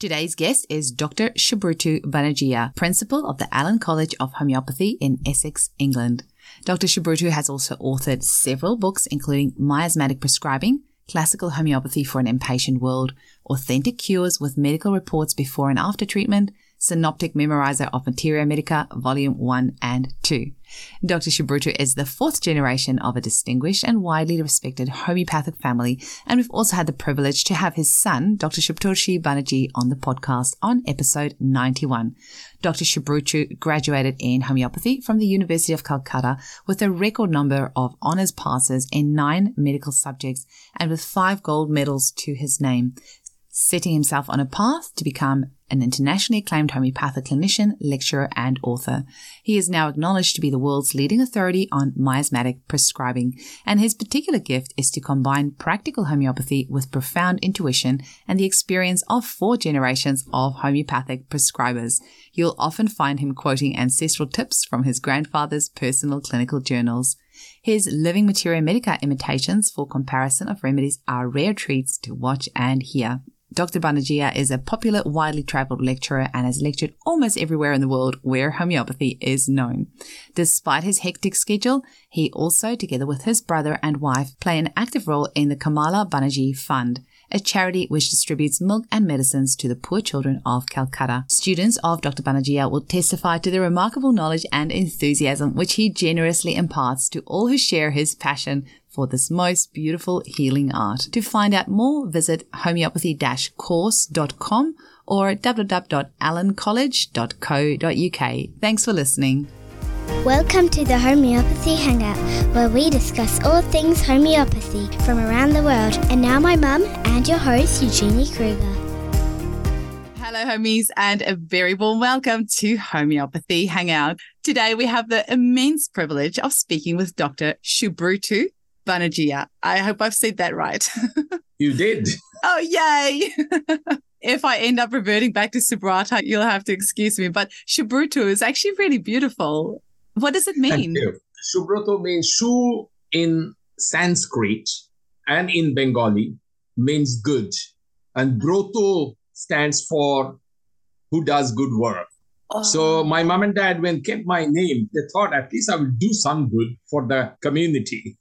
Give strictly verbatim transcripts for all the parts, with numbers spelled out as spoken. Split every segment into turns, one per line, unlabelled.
Today's guest is Doctor Subroto Banerjee, Principal of the Allen College of Homeopathy in Essex, England. Doctor Subroto has also authored several books, including Miasmatic Prescribing, Classical Homeopathy for an Impatient World, Authentic Cures with Medical Reports Before and After Treatment, Synoptic Memorizer of Materia Medica, Volume one and two. Doctor Subroto is the fourth generation of a distinguished and widely respected homeopathic family, and we've also had the privilege to have his son, Doctor Shubhatoshi Banerjee, on the podcast on episode ninety-one. Doctor Subroto graduated in homeopathy from the University of Calcutta with a record number of honours passes in nine medical subjects and with five gold medals to his name, setting himself on a path to become an internationally acclaimed homeopathic clinician, lecturer, and author. He is now acknowledged to be the world's leading authority on miasmatic prescribing, and his particular gift is to combine practical homeopathy with profound intuition and the experience of four generations of homeopathic prescribers. You'll often find him quoting ancestral tips from his grandfather's personal clinical journals. His Living Materia Medica imitations for comparison of remedies are rare treats to watch and hear. Doctor Banerjee is a popular, widely travelled lecturer and has lectured almost everywhere in the world where homeopathy is known. Despite his hectic schedule, he also, together with his brother and wife, play an active role in the Kamala Banerjee Fund, a charity which distributes milk and medicines to the poor children of Calcutta. Students of Doctor Banerjee will testify to the remarkable knowledge and enthusiasm which he generously imparts to all who share his passion for this most beautiful healing art. To find out more, visit homeopathy dash course dot com or w w w dot allen college dot co dot u k. Thanks for listening.
Welcome to the Homeopathy Hangout, where we discuss all things homeopathy from around the world. And now my mum and your host, Eugenie Kruger.
Hello, homies, and a very warm welcome to Homeopathy Hangout. Today, we have the immense privilege of speaking with Doctor Subroto Banerjee. I hope I've said that right.
You did.
Oh, yay. If I end up reverting back to Subrata, you'll have to excuse me. But Subroto is actually really beautiful. What does it mean?
Subroto means Shu in Sanskrit and in Bengali means good. And Broto stands for who does good work. Oh. So my mom and dad, when kept my name, they thought at least I will do some good for the community.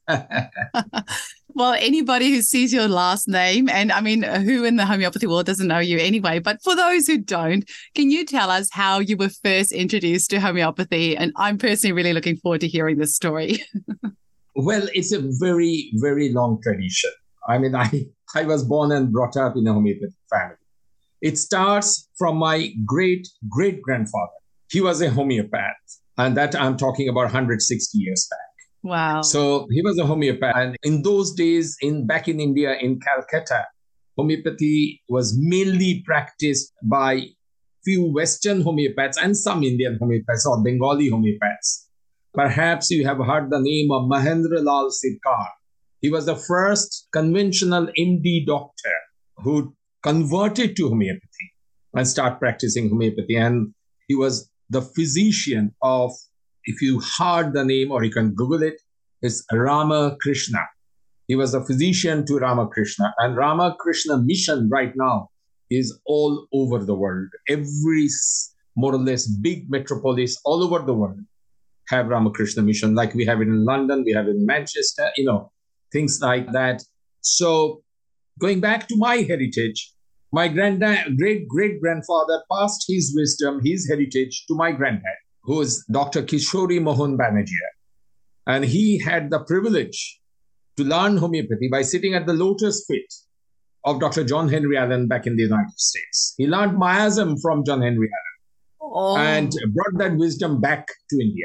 Well, anybody who sees your last name, and I mean, who in the homeopathy world doesn't know you anyway, but for those who don't, can you tell us how you were first introduced to homeopathy? And I'm personally really looking forward to hearing this story.
Well, it's a very, very long tradition. I mean, I, I was born and brought up in a homeopathic family. It starts from my great-great-grandfather. He was a homeopath, and that I'm talking about one hundred sixty years back.
Wow.
So he was a homeopath. And in those days, in back in India, in Calcutta, homeopathy was mainly practiced by few Western homeopaths and some Indian homeopaths or Bengali homeopaths. Perhaps you have heard the name of Mahendra Lal Sirkar. He was the first conventional M D doctor who converted to homeopathy and started practicing homeopathy. And he was the physician of, if you heard the name or you can Google it, it's Ramakrishna. He was a physician to Ramakrishna. And Ramakrishna mission right now is all over the world. Every more or less big metropolis all over the world have Ramakrishna mission. Like we have it in London, we have it in Manchester, you know, things like that. So going back to my heritage, my granddad, great-great-grandfather passed his wisdom, his heritage to my granddad, who is Doctor Kishori Mohan Banerjee. And he had the privilege to learn homeopathy by sitting at the lotus feet of Doctor John Henry Allen back in the United States. He learned miasm from John Henry Allen oh. and brought that wisdom back to India.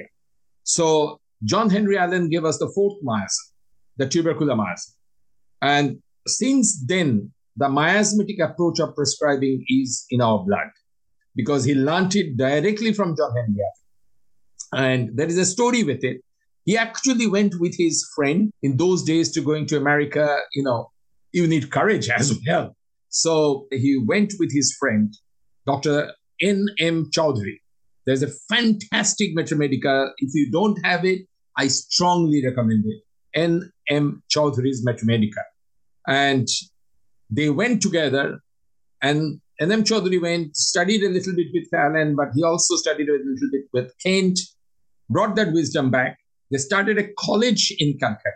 So John Henry Allen gave us the fourth miasm, the tubercular miasm. And since then, the miasmatic approach of prescribing is in our blood because he learned it directly from John Henry Allen. And there is a story with it. He actually went with his friend in those days to going to America. You know, you need courage as well. So he went with his friend, Doctor N M Chowdhury. There's a fantastic Metromedica. If you don't have it, I strongly recommend it. N M Chowdhury's Metromedica. And they went together and N M Chaudhary went, studied a little bit with Alan, but he also studied a little bit with Kent, brought that wisdom back. They started a college in Calcutta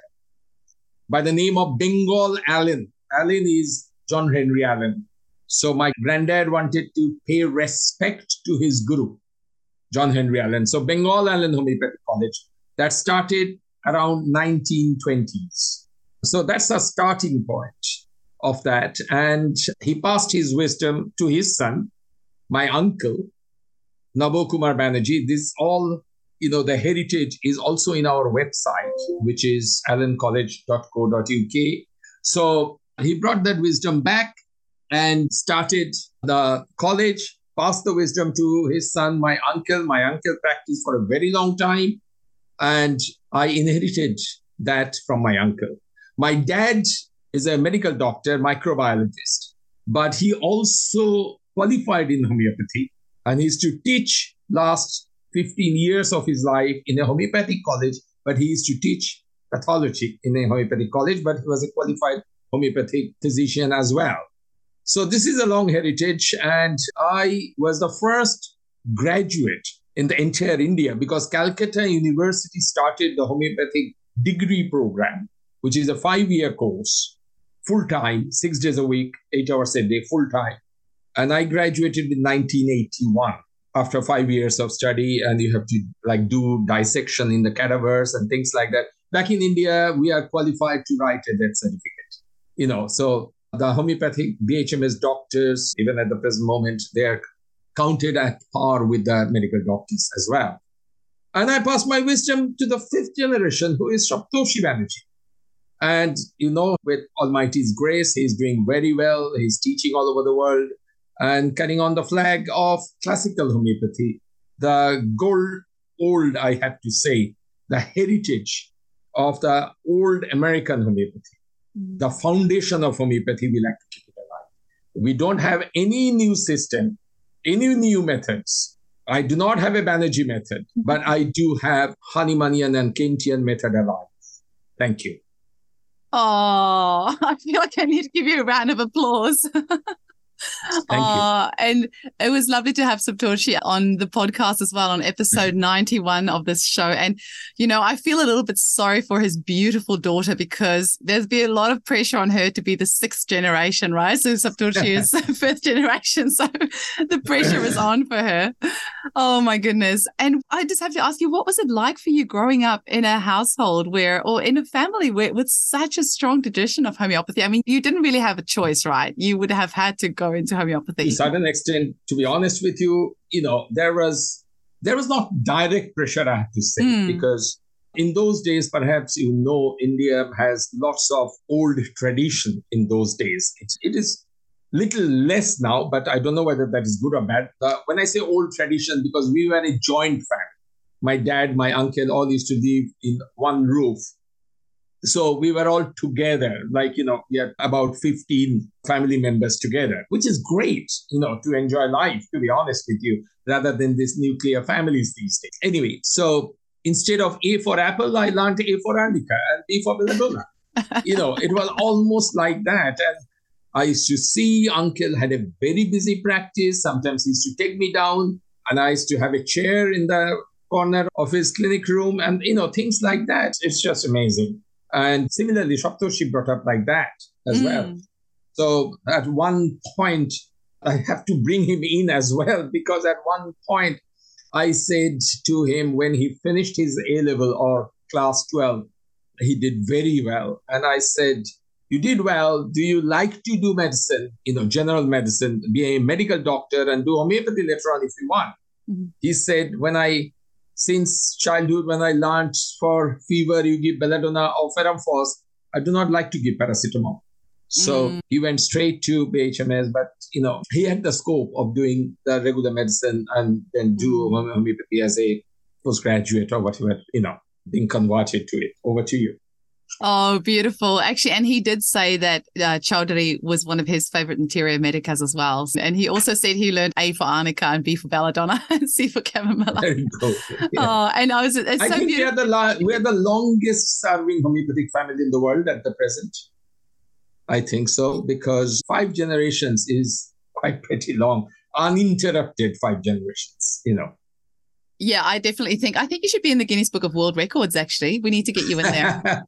by the name of Bengal Allen. Allen is John Henry Allen. So my granddad wanted to pay respect to his guru, John Henry Allen. So Bengal Allen Homeopathic College, that started around nineteen twenties. So that's a starting point of that. And he passed his wisdom to his son, my uncle, Nabo Kumar Banerjee. This all, you know, the heritage is also in our website, which is allen college dot co dot u k. So he brought that wisdom back and started the college, passed the wisdom to his son, my uncle. My uncle practiced for a very long time, and I inherited that from my uncle. My dad is a medical doctor, microbiologist, but he also qualified in homeopathy, and he used to teach last fifteen years of his life in a homeopathic college, but he used to teach pathology in a homeopathic college, but he was a qualified homeopathic physician as well. So this is a long heritage, and I was the first graduate in the entire India because Calcutta University started the homeopathic degree program, which is a five-year course, full-time, six days a week, eight hours a day, full-time. And I graduated in nineteen eighty-one after five years of study, and you have to like do dissection in the cadavers and things like that. Back in India, we are qualified to write a death certificate, you know, so the homeopathic B H M S doctors, even at the present moment, they are counted at par with the medical doctors as well. And I passed my wisdom to the fifth generation, who is Saptoshi Banerjee. And, you know, with Almighty's grace, he's doing very well. He's teaching all over the world and carrying on the flag of classical homeopathy, the gold, old, I have to say, the heritage of the old American homeopathy. The foundation of homeopathy, we like to keep it alive. We don't have any new system, any new methods. I do not have a Banerjee method, but I do have Hahnemannian and Kentian method alive. Thank you.
Oh, I feel like I need to give you a round of applause.
Thank
oh,
you.
And it was lovely to have Saptoshi on the podcast as well on episode ninety-one of this show. And, you know, I feel a little bit sorry for his beautiful daughter because there's been a lot of pressure on her to be the sixth generation, right? So Saptoshi is fifth generation. So the pressure is on for her. Oh, my goodness. And I just have to ask you, what was it like for you growing up in a household where, or in a family where, with such a strong tradition of homeopathy? I mean, you didn't really have a choice, right? You would have had to go into homeopathy.
To a certain extent, to be honest with you, you know, there was there was not direct pressure, I have to say, mm. because in those days, perhaps, you know, India has lots of old tradition in those days. It, it is little less now, but I don't know whether that is good or bad. Uh, when I say old tradition, because we were a joint family. My dad, my uncle, all used to live in one roof. So we were all together, like, you know, we had about fifteen family members together, which is great, you know, to enjoy life, to be honest with you, rather than these nuclear families these days. Anyway, so instead of A for apple, I learned A for Arnica and B for belladonna. You know, it was almost like that. And I used to see uncle had a very busy practice. Sometimes he used to take me down and I used to have a chair in the corner of his clinic room and, you know, things like that. It's just amazing. And similarly, Saptoshi brought up like that as mm. well. So at one point, I have to bring him in as well, because at one point I said to him when he finished his A-level or class twelve, he did very well. And I said, you did well. Do you like to do medicine, you know, general medicine, be a medical doctor and do homeopathy later on if you want? Mm-hmm. He said, when I... Since childhood, when I learned for fever, you give belladonna or ferramphos, I do not like to give paracetamol. So mm. he went straight to B H M S, but, you know, he had the scope of doing the regular medicine and then do mm. homeopathy as a postgraduate or whatever, you know, being converted to it. Over to you.
Oh, beautiful. Actually, and he did say that uh, Chaudhary was one of his favorite interior medicas as well. And he also said he learned A for Arnica and B for belladonna and C for chamomilla.
Very cool. Yeah.
Oh, and I was, it's
I
so
think
beautiful.
we are, the la- we are the longest serving homeopathic family in the world at the present. I think so, because five generations is quite pretty long, uninterrupted five generations, you know.
Yeah, I definitely think, I think you should be in the Guinness Book of World Records, actually. We need to get you in there.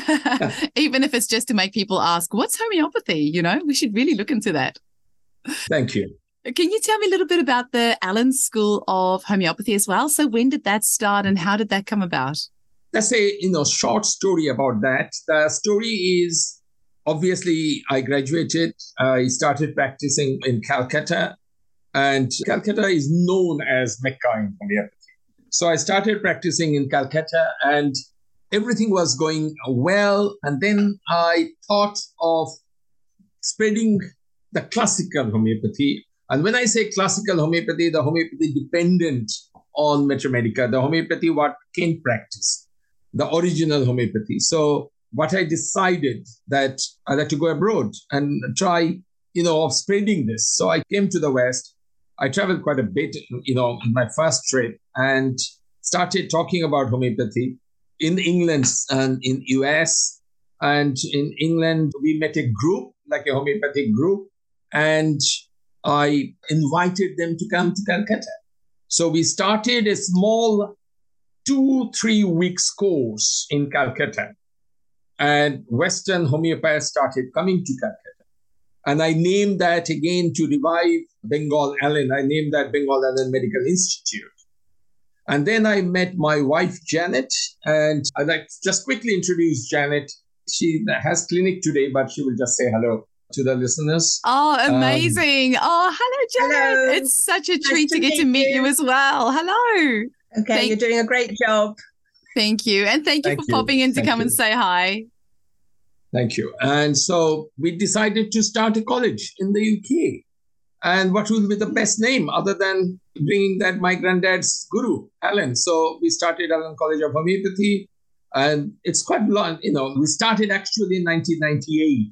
Even if it's just to make people ask, what's homeopathy? You know, we should really look into that.
Thank you.
Can you tell me a little bit about the Allen School of Homeopathy as well? So when did that start and how did that come about?
That's a, you know, short story about that. The story is, obviously, I graduated. I started practicing in Calcutta. And Calcutta is known as Mecca in homeopathy. So I started practicing in Calcutta and everything was going well. And then I thought of spreading the classical homeopathy. And when I say classical homeopathy, the homeopathy dependent on Mathematica, the homeopathy what Kent practiced, the original homeopathy. So what I decided that I had to go abroad and try, you know, of spreading this. So I came to the West. I traveled quite a bit, you know, in my first trip and started talking about homeopathy in England and in U S. And in England, we met a group, like a homeopathic group, and I invited them to come to Calcutta. So we started a small two, three weeks course in Calcutta. And Western homeopaths started coming to Calcutta. And I named that again to revive Bengal Allen. I named that Bengal Allen Medical Institute. And then I met my wife, Janet. And I'd like to just quickly introduce Janet. She has clinic today, but she will just say hello to the listeners.
Oh, amazing. Um, oh, hello, Janet. Hello. It's such a nice treat to, to get to meet you. you as well. Hello.
Okay, thank, you're doing a great job.
Thank you. And thank you thank for you. popping in to thank come you. and say hi.
Thank you. And so we decided to start a college in the U K. And what will be the best name other than bringing that my granddad's guru, Allen. So we started Allen College of Homeopathy. And it's quite long, you know, we started actually in nineteen ninety-eight.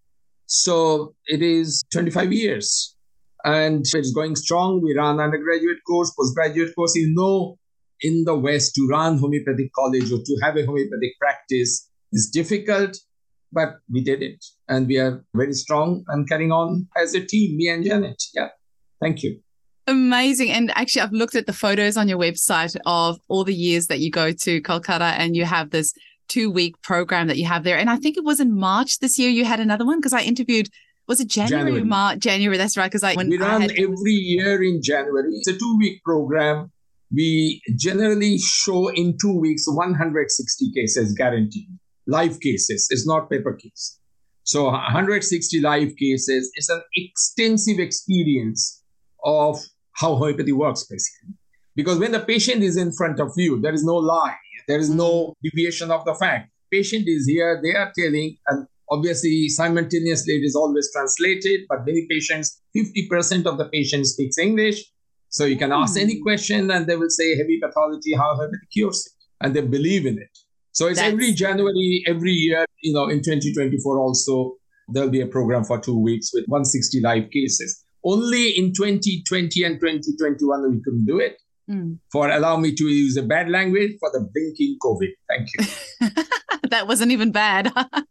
So it is twenty-five years. And it's going strong. We run undergraduate course, postgraduate course. You know, in the West, to run homeopathic college or to have a homeopathic practice is difficult. But we did it, and we are very strong and carrying on as a team, me and Janet. Yeah, thank you.
Amazing. And actually, I've looked at the photos on your website of all the years that you go to Calcutta, and you have this two-week program that you have there. And I think it was in March this year you had another one, because I interviewed, was it January? January, March, January, that's right. Because I
when We run I had... every year in January. It's a two-week program. We generally show in two weeks one hundred sixty cases guaranteed. Live cases. It's not paper case. So one hundred sixty live cases is an extensive experience of how homeopathy works, basically. Because when the patient is in front of you, there is no lie. There is no deviation of the fact. Patient is here, they are telling, and obviously simultaneously it is always translated, but many patients, fifty percent of the patient speaks English. So you can ask any question and they will say heavy pathology, how homeopathy cures it. And they believe in it. So it's That's... every January, every year, you know, in twenty twenty-four also, there'll be a program for two weeks with one hundred sixty live cases. Only in twenty twenty and twenty twenty-one, we couldn't do it. Mm. For allow me to use a bad language, for the blinking COVID. Thank you.
That wasn't even bad.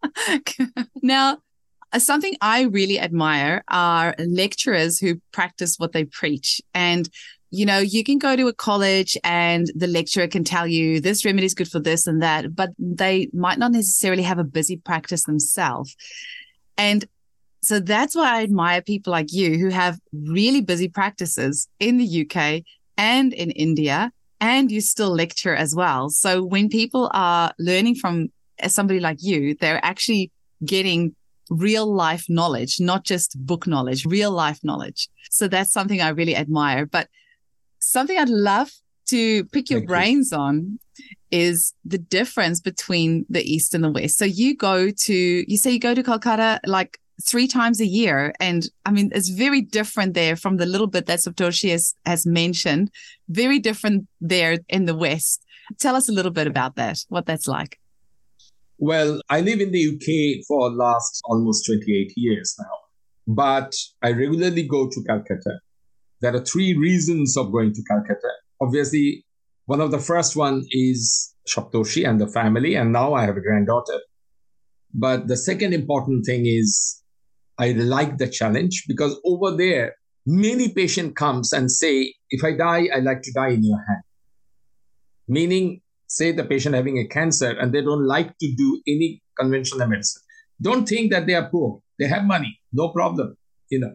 Now, something I really admire are lecturers who practice what they preach. And you know, you can go to a college and the lecturer can tell you this remedy is good for this and that, but they might not necessarily have a busy practice themselves. And so that's why I admire people like you who have really busy practices in the U K and in India, and you still lecture as well. So when people are learning from somebody like you, they're actually getting real life knowledge, not just book knowledge, real life knowledge. So that's something I really admire. But something I'd love to pick your Thank brains you. on is the difference between the East and the West. So you go to, you say you go to Calcutta like three times a year. And I mean, it's very different there from the little bit that Saptarshi has, has mentioned, very different there in the West. Tell us a little bit about that, what that's like.
Well, I live in the U K for the last almost twenty-eight years now, but I regularly go to Calcutta. There are three reasons of going to Calcutta. Obviously, one of the first one is Saptarshi and the family, and now I have a granddaughter. But the second important thing is I like the challenge because over there, many patient comes and say, if I die, I like to die in your hand. Meaning, say the patient having a cancer and they don't like to do any conventional medicine. Don't think that they are poor. They have money, no problem, you know.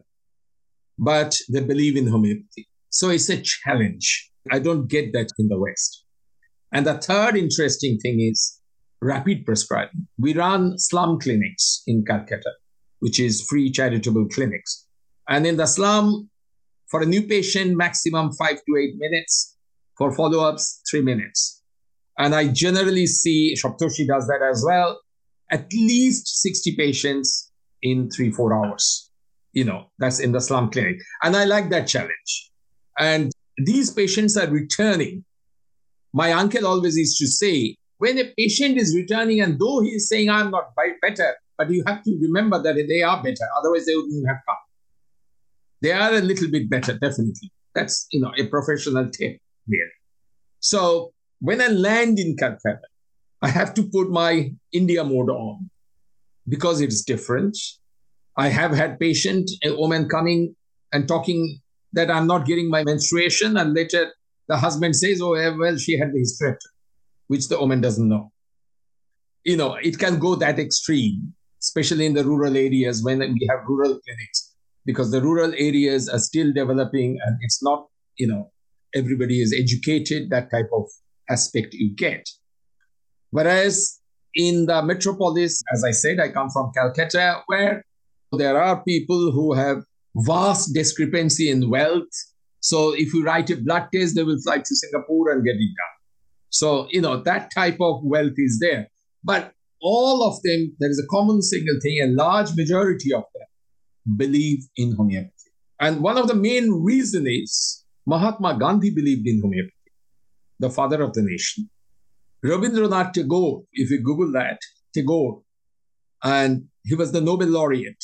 But they believe in homeopathy. So it's a challenge. I don't get that in the West. And the third interesting thing is rapid prescribing. We run slum clinics in Calcutta, which is free charitable clinics. And in the slum, for a new patient, maximum five to eight minutes. For follow-ups, three minutes. And I generally see, Shaptoshi does that as well, at least sixty patients in three, four hours. You know, that's in the slum clinic. And I like that challenge. And these patients are returning. My uncle always used to say, when a patient is returning, and though he is saying, I'm not better, but you have to remember that they are better. Otherwise, they wouldn't have come. They are a little bit better, definitely. That's, you know, a professional tip there. So when I land in Calcutta, I have to put my India mode on because it's different. I have had patient, a woman coming and talking that I'm not getting my menstruation, and later the husband says, oh, well, she had the hysterectomy, which the woman doesn't know. You know, it can go that extreme, especially in the rural areas when we have rural clinics, because the rural areas are still developing and it's not, you know, everybody is educated, that type of aspect you get. Whereas in the metropolis, as I said, I come from Calcutta, where there are people who have vast discrepancy in wealth. So if you write a blood test, they will fly to Singapore and get it done. So, you know, that type of wealth is there. But all of them, there is a common single thing, a large majority of them believe in homeopathy. And one of the main reasons is Mahatma Gandhi believed in homeopathy, the father of the nation. Rabindranath Tagore, if you Google that, Tagore, and he was the Nobel laureate.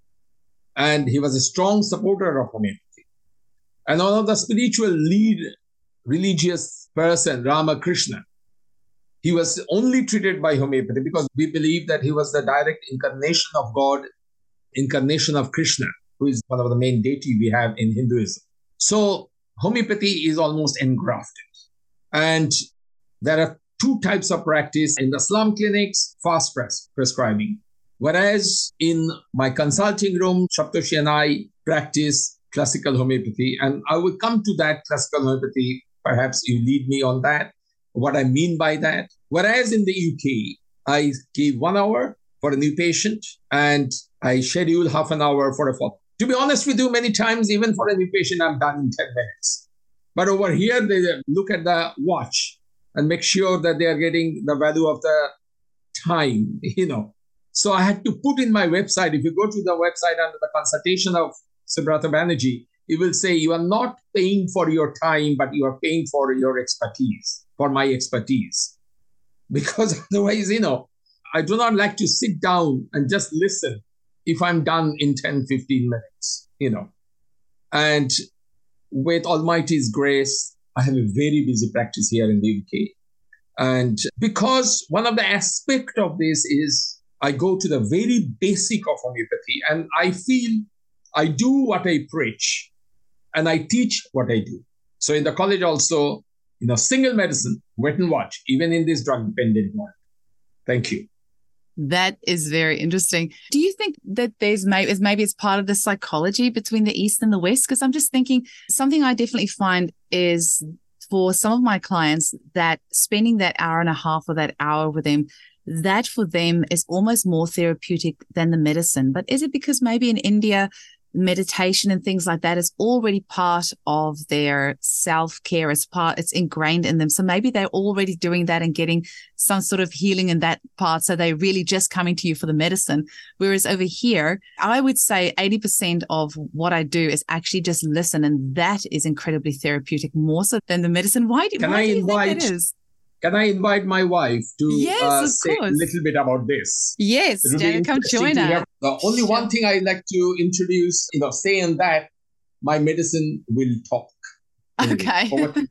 And he was a strong supporter of homeopathy. And one of the spiritual lead religious person, Ramakrishna, he was only treated by homeopathy because we believe that he was the direct incarnation of God, incarnation of Krishna, who is one of the main deity we have in Hinduism. So homeopathy is almost engrafted. And there are two types of practice in the slum clinics, fast pres- prescribing. Whereas in my consulting room, Shaptoshi and I practice classical homeopathy. And I will come to that classical homeopathy. Perhaps you lead me on that, what I mean by that. Whereas in the U K, I give one hour for a new patient and I schedule half an hour for a follow-up. To be honest with you, many times, even for a new patient, I'm done in ten minutes. But over here, they look at the watch and make sure that they are getting the value of the time, you know. So I had to put in my website, if you go to the website under the consultation of Subrata Banerjee, it will say you are not paying for your time, but you are paying for your expertise, for my expertise. Because otherwise, you know, I do not like to sit down and just listen if I'm done in ten, fifteen minutes, you know. And with Almighty's grace, I have a very busy practice here in the U K. And because one of the aspects of this is I go to the very basic of homeopathy and I feel I do what I preach and I teach what I do. So in the college also, you know, single medicine, wait and watch, even in this drug-dependent world. Thank you.
That is very interesting. Do you think that there's maybe, maybe it's part of the psychology between the East and the West? Because I'm just thinking something I definitely find is for some of my clients that spending that hour and a half or that hour with them, that for them is almost more therapeutic than the medicine. But is it because maybe in India, meditation and things like that is already part of their self-care? It's part, it's ingrained in them. So maybe they're already doing that and getting some sort of healing in that part. So they're really just coming to you for the medicine. Whereas over here, I would say eighty percent of what I do is actually just listen. And that is incredibly therapeutic, more so than the medicine. Why do,
Can
why
I
do you
invite,
think that is?
Can I invite my wife to
yes,
uh,
of
say
course.
a little bit about this?
Yes, Jana, come join us.
The only one thing I like to introduce, you know, say in that, my medicine will talk.
Okay.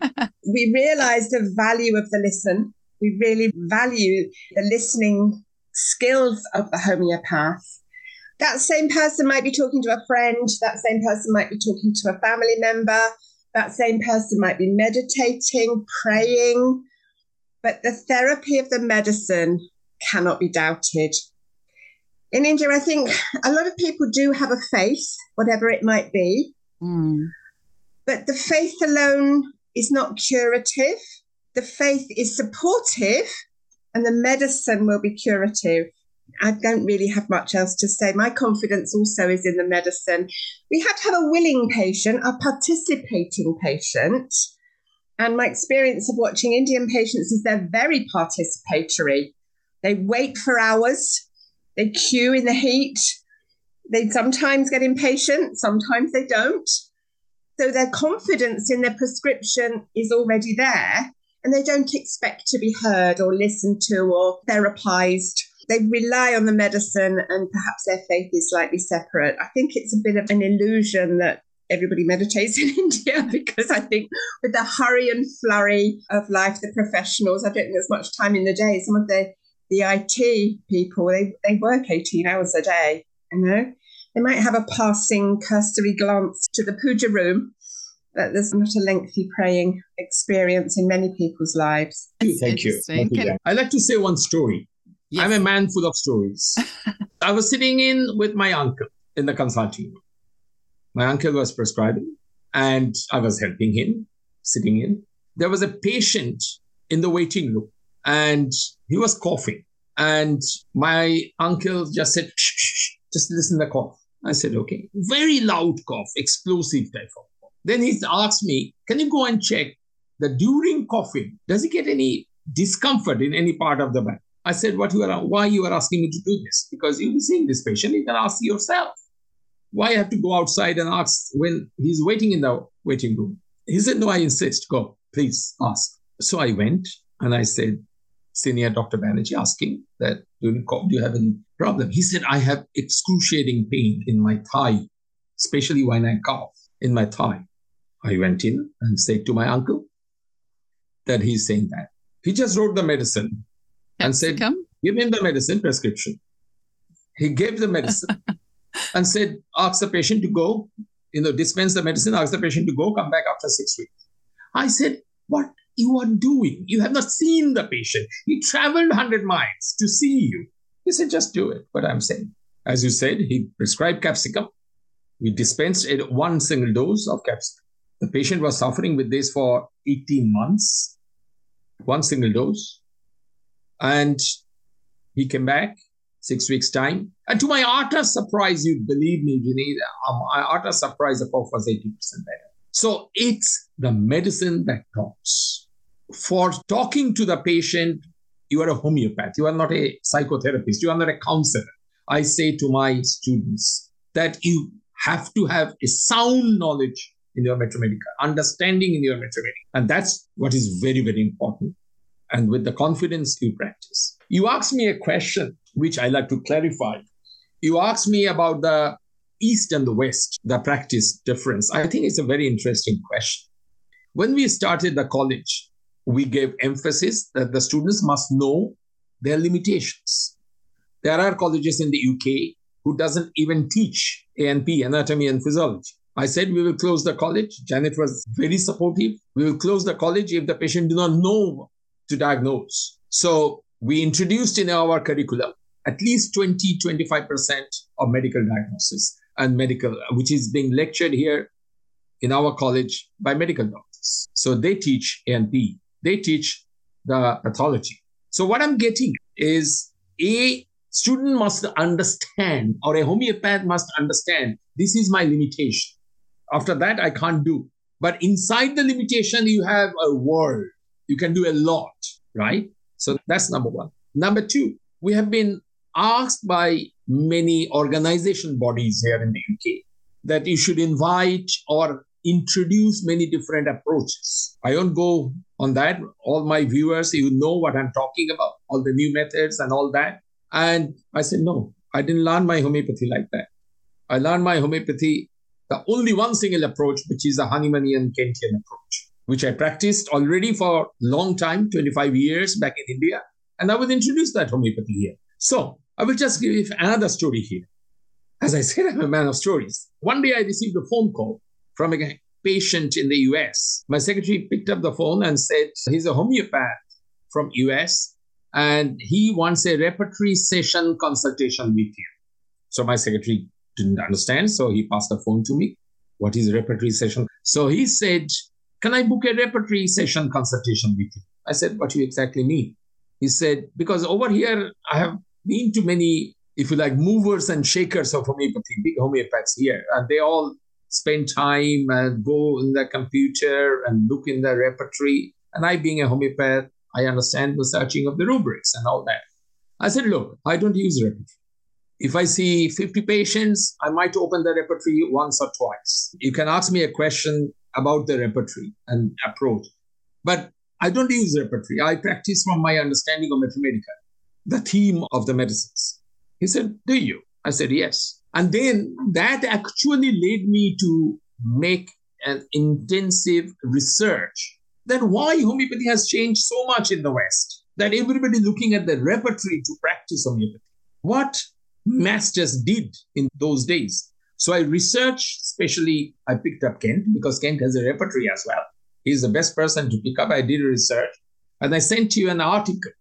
We realize the value of the listen. We really value the listening skills of the homeopath. That same person might be talking to a friend. That same person might be talking to a family member. That same person might be meditating, praying. But the therapy of the medicine cannot be doubted. In India, I think a lot of people do have a faith, whatever it might be.
Mm.
But the faith alone is not curative. The faith is supportive, and the medicine will be curative. I don't really have much else to say. My confidence also is in the medicine. We have to have a willing patient, a participating patient. And my experience of watching Indian patients is they're very participatory. They wait for hours. They queue in the heat. They sometimes get impatient. Sometimes they don't. So their confidence in their prescription is already there. And they don't expect to be heard or listened to or therapized. They rely on the medicine, and perhaps their faith is slightly separate. I think it's a bit of an illusion that everybody meditates in India, because I think with the hurry and flurry of life, the professionals, I don't think there's much time in the day. Some of the, the I T people, they, they work eighteen hours a day, you know. They might have a passing cursory glance to the puja room, but there's not a lengthy praying experience in many people's lives.
That's
Thank you. Thank you.
Can-
I'd like to say one story.
Yes.
I'm a man full of stories. I was sitting in with my uncle in the consulting room. My uncle was prescribing, and I was helping him, sitting in. There was a patient in the waiting room, and he was coughing. And my uncle just said, shh, shh, shh, just listen to the cough. I said, okay. Very loud cough, explosive type of cough. Then he asked me, can you go and check that during coughing, does he get any discomfort in any part of the body? I said, what you are, why you are asking me to do this? Because you'll be seeing this patient, you can ask yourself. Why have to go outside and ask when he's waiting in the waiting room? He said, no, I insist. Go, please ask. So I went and I said, Senior Doctor Banerjee, asking that, during cough, do you have any problem? He said, I have excruciating pain in my thigh, especially when I cough in my thigh. I went in and said to my uncle that he's saying that. He just wrote the medicine and said, give him the medicine prescription. He gave the medicine and said, ask the patient to go, you know, dispense the medicine, ask the patient to go, come back after six weeks. I said, what you are doing? You have not seen the patient. He traveled one hundred miles to see you. He said, just do it. What I'm saying. As you said, he prescribed capsicum. We dispensed one single dose of capsicum. The patient was suffering with this for eighteen months, one single dose. And he came back six weeks' time. And to my utter surprise, you believe me, Ginny, my utter surprise, the cough was eighty percent better. So it's the medicine that talks. For talking to the patient, you are a homeopath. You are not a psychotherapist. You are not a counselor. I say to my students that you have to have a sound knowledge in your Metromedica, understanding in your Metromedica. And that's what is very, very important. And with the confidence you practice. You asked me a question, which I like to clarify. You asked me about the East and the West, the practice difference. I think it's a very interesting question. When we started the college, we gave emphasis that the students must know their limitations. There are colleges in the U K who doesn't even teach A N P, anatomy and physiology. I said we will close the college. Janet was very supportive. We will close the college if the patient do not know to diagnose. So we introduced in our curriculum at least twenty to twenty-five percent of medical diagnosis and medical, which is being lectured here in our college by medical doctors. So they teach A N P. They teach the pathology. So what I'm getting is a student must understand, or a homeopath must understand, this is my limitation. After that, I can't do. But inside the limitation, you have a world. You can do a lot, right? So that's number one. Number two, we have been asked by many organization bodies here in the U K that you should invite or introduce many different approaches. I won't go on that. All my viewers, you know what I'm talking about, all the new methods and all that. And I said, no, I didn't learn my homeopathy like that. I learned my homeopathy, the only one single approach, which is the Hahnemannian Kentian approach, which I practiced already for a long time, twenty-five years back in India. And I will introduce that homeopathy here. So I will just give you another story here. As I said, I'm a man of stories. One day I received a phone call from a patient in the U S. My secretary picked up the phone and said, he's a homeopath from U S and he wants a repertory session consultation with you. So my secretary didn't understand, so he passed the phone to me. What is a repertory session? So he said, can I book a repertory session consultation with you? I said, what do you exactly mean? He said, because over here, I have been to many, if you like, movers and shakers of homeopathy, big homeopaths here, and they all spend time and go in the computer and look in the repertory. And I, being a homeopath, I understand the searching of the rubrics and all that. I said, look, I don't use repertory. If I see fifty patients, I might open the repertory once or twice. You can ask me a question about the repertory and approach. But I don't use repertory. I practice from my understanding of Mathematica, the theme of the medicines. He said, do you? I said, yes. And then that actually led me to make an intensive research that why homeopathy has changed so much in the West, that everybody looking at the repertory to practice homeopathy. What masters did in those days. So I researched, especially I picked up Kent because Kent has a repertory as well. He's the best person to pick up. I did research and I sent you an article.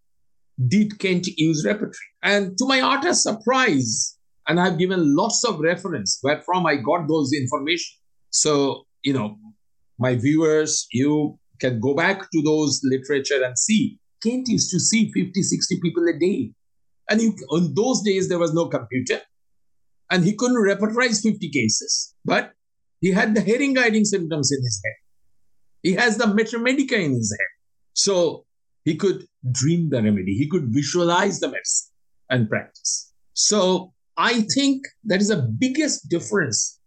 Did Kent use repertory? And to my utter surprise, and I've given lots of reference where from I got those information. So, you know, my viewers, you can go back to those literature and see. Kent used to see fifty, sixty people a day. And you, in those days, there was no computer. And he couldn't repertorize fifty cases. But he had the herring guiding symptoms in his head. He has the Mathematica in his head. So he could dream the remedy. He could visualize the medicine and practice. So I think that is the biggest difference,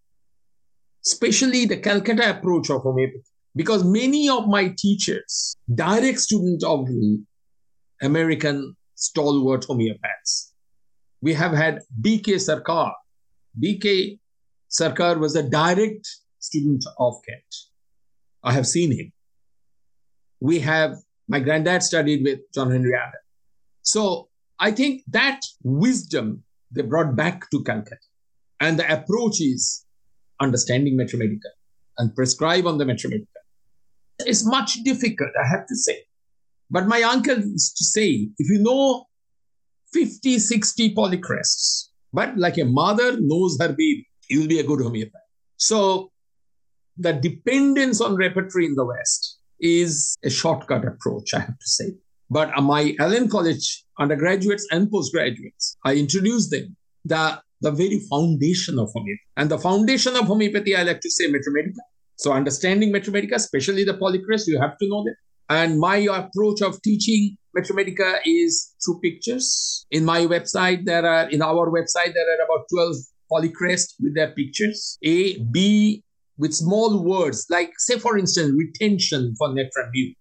especially the Calcutta approach of homeopathy. Because many of my teachers, direct students of American stalwart homeopaths. We have had B K Sarkar. B K Sarkar was a direct student of Kent. I have seen him. We have, my granddad studied with John Henry Adam. So I think that wisdom they brought back to Calcutta. And the approach is understanding Mathematica and prescribe on the Mathematica. It's much difficult, I have to say. But my uncle used to say, if you know fifty, sixty polycrests, but like a mother knows her baby, you'll be a good homeopath. So the dependence on repertory in the West is a shortcut approach, I have to say. But my Allen College undergraduates and postgraduates, I introduced them the, the very foundation of homeopathy. And the foundation of homeopathy, I like to say Mathematica. So understanding Mathematica, especially the polycrest, you have to know that. And my approach of teaching Mathematica is through pictures. In my website, there are, in our website, there are about twelve polycrests with their pictures. A, B, with small words, like, say, for instance, retention for Nephron view.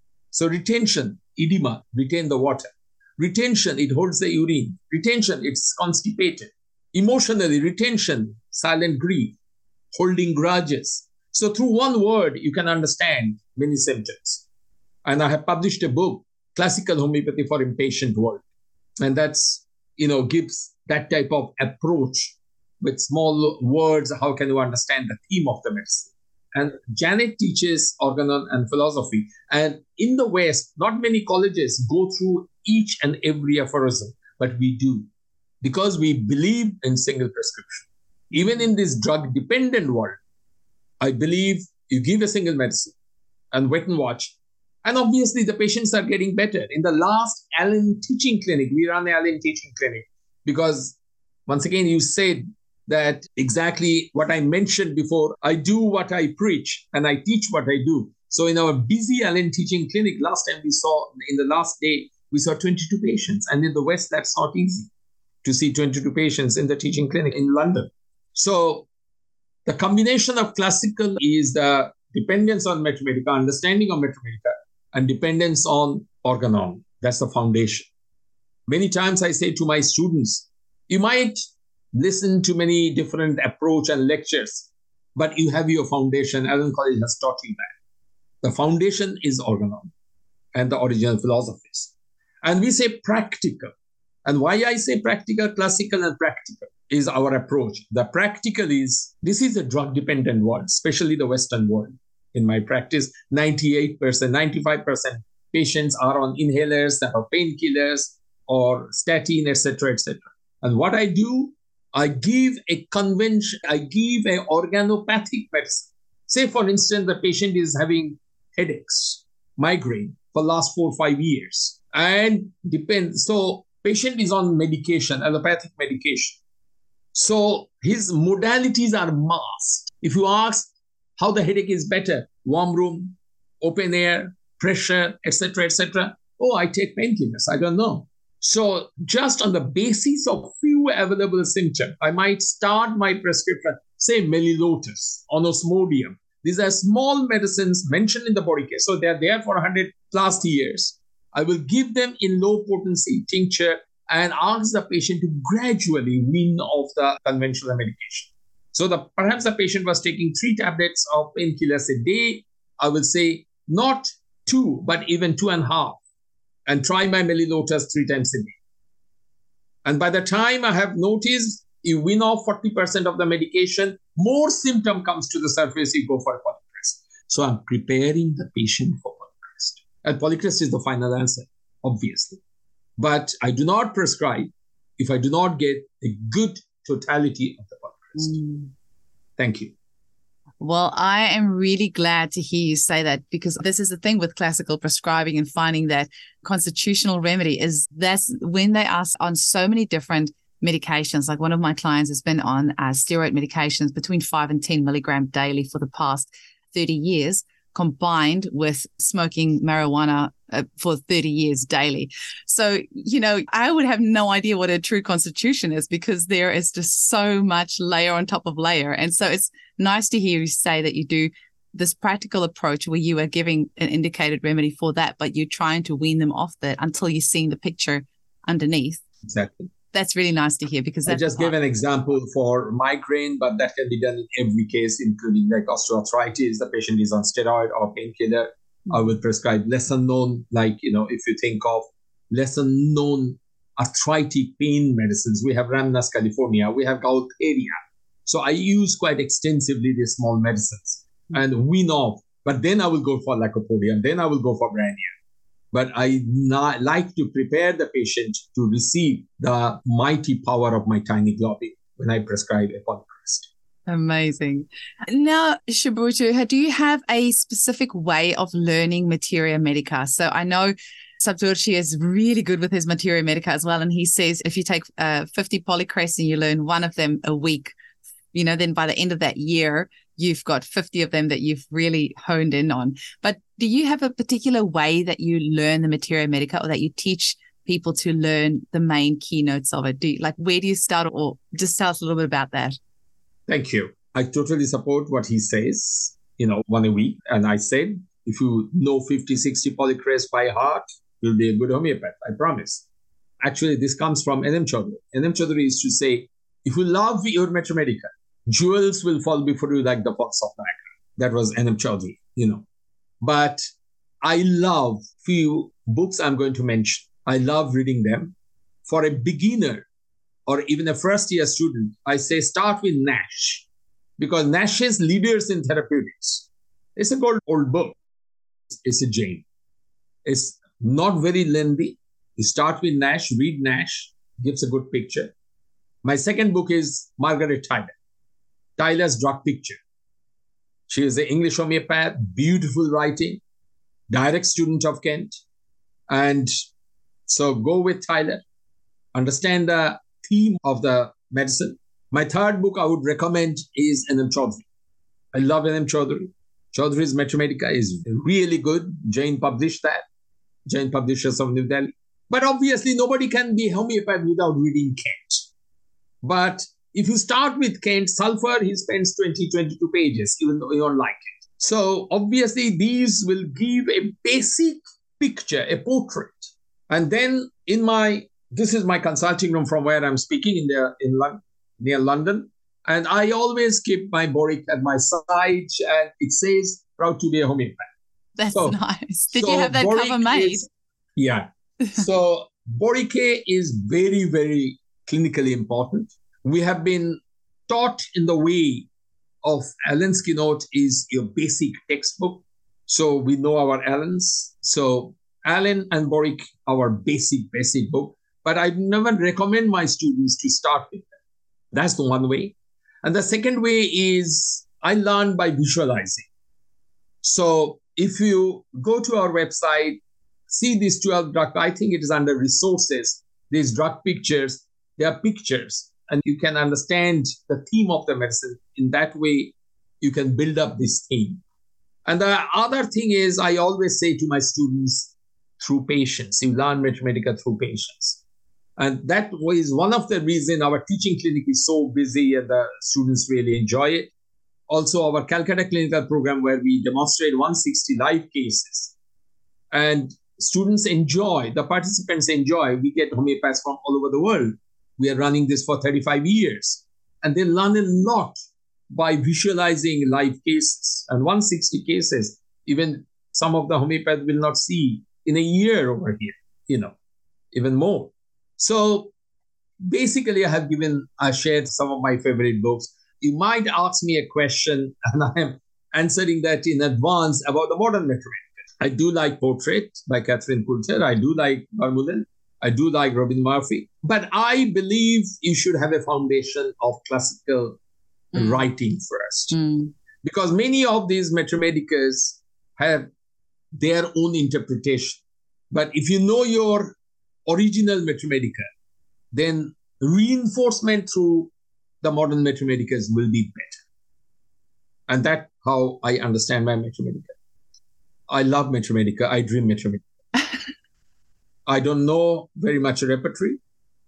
So retention, edema, retain the water. Retention, it holds the urine. Retention, it's constipated. Emotionally, retention, silent grief, holding grudges. So through one word, you can understand many symptoms. And I have published a book, Classical Homeopathy for Impatient World. And that's, you know, gives that type of approach with small words. How can you understand the theme of the medicine? And Janet teaches organon and philosophy. And in the West, not many colleges go through each and every aphorism, but we do. Because we believe in single prescription. Even in this drug-dependent world, I believe you give a single medicine and wait and watch. And obviously, the patients are getting better. In the last Allen Teaching Clinic, we run the Allen Teaching Clinic because, once again, you said that exactly what I mentioned before. I do what I preach and I teach what I do. So in our busy Allen Teaching Clinic, last time we saw, in the last day, we saw twenty-two patients. And in the West, that's not easy to see twenty-two patients in the teaching clinic in London. So the combination of classical is the dependence on Mathematica, understanding of Mathematica, and dependence on organon. That's the foundation. Many times I say to my students, you might listen to many different approach and lectures, but you have your foundation. Allen College has taught you that. The foundation is organon and the original philosophies. And we say practical. And why I say practical, classical and practical? is our approach. The practical is, this is a drug-dependent world, especially the Western world. In my practice, ninety-eight percent, ninety-five percent patients are on inhalers that are painkillers or statin, et cetera, et cetera. And what I do, I give a convention, I give a organopathic medicine. Say, for instance, the patient is having headaches, migraine for the last four or five years. And depends. So patient is on medication, allopathic medication. So his modalities are masked. If you ask how the headache is better, warm room, open air, pressure, et cetera, et cetera. Oh, I take painkillers. I don't know. So just on the basis of few available symptoms, I might start my prescription, say Melilotus, Onosmodium. These are small medicines mentioned in the body care. So they're there for one hundred plus years. I will give them in low potency tincture and ask the patient to gradually wean off the conventional medication. So the, perhaps the patient was taking three tablets of painkillers a day. I will say not two, but even two and a half. And try my Melilotus three times a day. And by the time I have noticed, you wean off forty percent of the medication, more symptom comes to the surface, you go for Polycrest. So I'm preparing the patient for Polycrest. And Polycrest is the final answer, obviously. But I do not prescribe if I do not get a good totality of the Polycrest. Mm. Thank you.
Well, I am really glad to hear you say that, because this is the thing with classical prescribing and finding that constitutional remedy is that's when they are on so many different medications. Like one of my clients has been on uh, steroid medications between five and ten milligrams daily for the past thirty years, combined with smoking marijuana uh, for thirty years daily. So, you know, I would have no idea what a true constitution is, because there is just so much layer on top of layer. And so it's nice to hear you say that you do this practical approach where you are giving an indicated remedy for that, but you're trying to wean them off that until you're seeing the picture underneath.
Exactly.
That's really nice to hear, because that's
I just gave an example for migraine, but that can be done in every case, including like osteoarthritis. The patient is on steroid or painkiller. Mm-hmm. I will prescribe lesser known, like, you know, if you think of lesser known arthritic pain medicines, we have Rhamnus california, we have Gaultheria. So I use quite extensively these small medicines mm-hmm. and wean off. But then I will go for Lycopodium, then I will go for Brania. But I not like to prepare the patient to receive the mighty power of my tiny globule when I prescribe a Polycrest.
Amazing. Now, Subroto, do you have a specific way of learning Materia Medica? So I know Subroto is really good with his Materia Medica as well. And he says if you take uh, fifty Polycrests and you learn one of them a week, you know, then by the end of that year, you've got fifty of them that you've really honed in on. But do you have a particular way that you learn the Materia Medica, or that you teach people to learn the main keynotes of it? Do you, like, where do you start? Or just tell us a little bit about that.
Thank you. I totally support what he says, you know, one a week. And I said, if you know fifty, sixty Polycrests by heart, you'll be a good homeopath, I promise. Actually, this comes from N M Chaudhary. N M Chaudhary is to say, if you love your Materia Medica, jewels will fall before you like the falls of Niagara. That was N M Chaudhary, you know. But I love few books I'm going to mention. I love reading them. For a beginner or even a first year student, I say start with Nash, because Nash's Leaders in Therapeutics. It's a good old book. It's a Jain. It's not very lengthy. You start with Nash, read Nash, gives a good picture. My second book is Margaret Tyler. Tyler's Drug Picture. She is an English homeopath, beautiful writing, direct student of Kent. And so go with Tyler, understand the theme of the medicine. My third book I would recommend is N M Chaudhary. I love N M Chaudhary. Chaudhary's Materia Medica is really good. Jain published that. Jain Publishers of New Delhi. But obviously nobody can be homeopath without reading Kent. But if you start with Kent, Sulphur, he spends twenty, twenty-two pages, even though you don't like it. So obviously these will give a basic picture, a portrait. And then in my, this is my consulting room from where I'm speaking in the in London, near London. And I always keep my Boric at my side, and it says, proud to be a homeopath.
That's so nice. Did
so
you have that
Boric
cover made?
Is, yeah. So Boric is very, very clinically important. we have been taught in the way of Allen's Keynote is your basic textbook. So we know our Allens. So Allen and Boric, our basic, basic book. But I never recommend my students to start with them. That's the one way. And the second way is I learn by visualizing. So if you go to our website, see these twelve drug, I think it is under resources, these drug pictures, they are pictures, and you can understand the theme of the medicine. In that way, you can build up this theme. And the other thing is, I always say to my students, through patients, you learn Mathematica through patients. And that is one of the reasons our teaching clinic is so busy and the students really enjoy it. Also, our Calcutta clinical program where we demonstrate one hundred sixty live cases. And students enjoy, the participants enjoy. We get homeopaths from all over the world. We are running this for thirty-five years. And they learn a lot by visualizing live cases. And one hundred sixty cases, even some of the homeopaths will not see in a year over here, you know, even more. So basically, I have given, I shared some of my favorite books. You might ask me a question, and I am answering that in advance about the modern Mathematica. I do like Portrait by Catherine Coulter. I do like Vermeulen. I do like Robin Murphy. But I believe you should have a foundation of classical mm. writing first. Mm. Because many of these Mathematicas have their own interpretation. But if you know your original Mathematica, then reinforcement through the modern Mathematicas will be better. And that's how I understand my Mathematica. I love Mathematica. I dream Mathematica. I don't know very much repertory,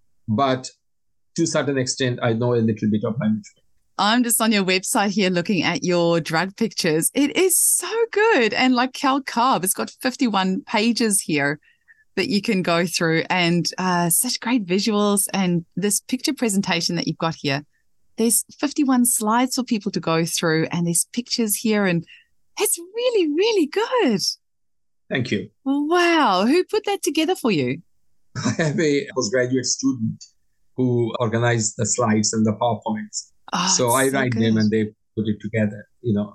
but to a certain extent, I know a little bit of my Mathematica.
I'm just on your website here looking at your drug pictures. It is so good. And like Cal Carb, it's got fifty-one pages here that you can go through, and uh, such great visuals. And this picture presentation that you've got here, there's fifty-one slides for people to go through, and there's pictures here, and it's really, really good.
Thank you.
Wow. Who put that together for you?
I have a postgraduate student who organized the slides and the PowerPoints. Oh, so I so write good. them and they put it together, you know.